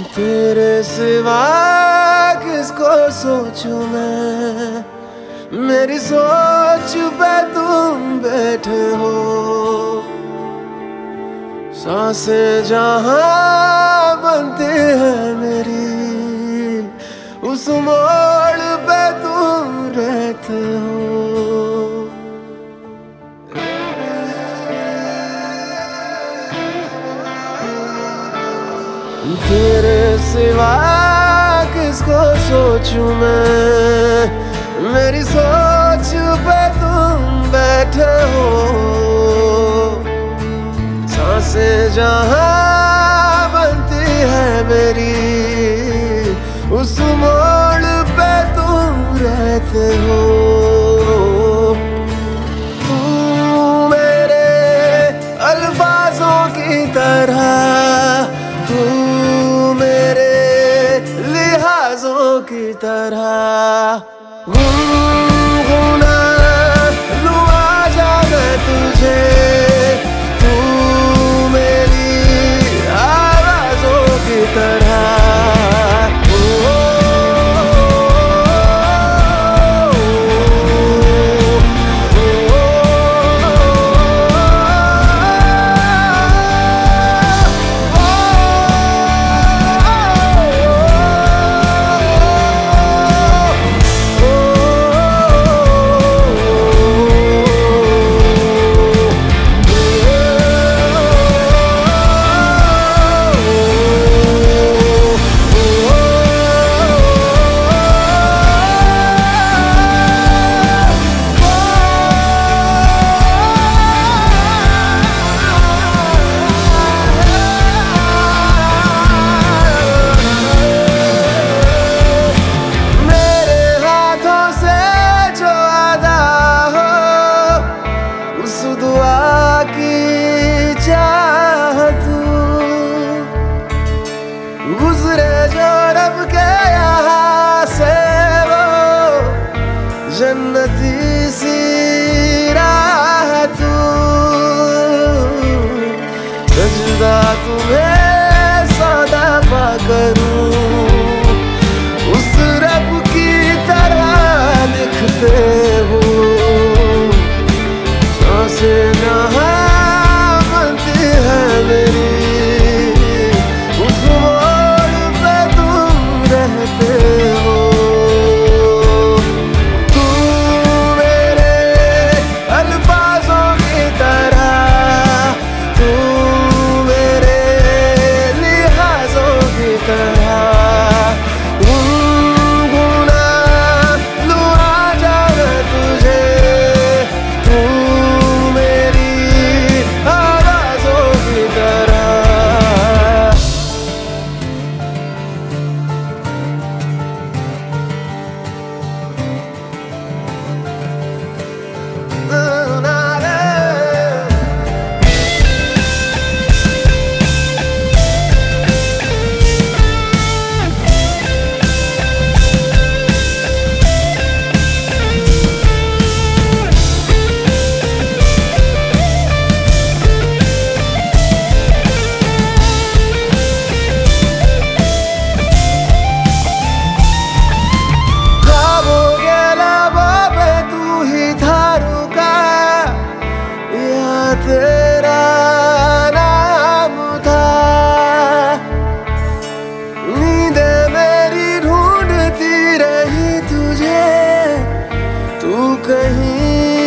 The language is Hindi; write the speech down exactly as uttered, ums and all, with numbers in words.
तेरे सिवा किसको सोचूं मैं, मेरी सोच पे तुम बैठे हो। सांसें जहां बनती है मेरी, उस मोड़ पे तुम रहते हो। तेरे सिवा किसको सोचूं मैं, मेरी सोच पे तुम बैठे हो। सांसें जहां बनती है मेरी, उस मोड़ पे तुम रहते हो। तुम मेरे अल्फाजों की तरह, तू मेरे लिहाजों की तरह गुनगुना लूं आजा मैं तुझे, तू मेरी आवाज़ों की तरह। गुजरे जो रब के यहाँ से वो जन्नती सी राह तू, सजदा तुम्हें सौदा पा करूं, उस रब की तरह लिखते हो। सांसें जहां बनती है मेरी, तेरा नाम था। नींदें मेरी ढूंढती रही तुझे, तू कहीं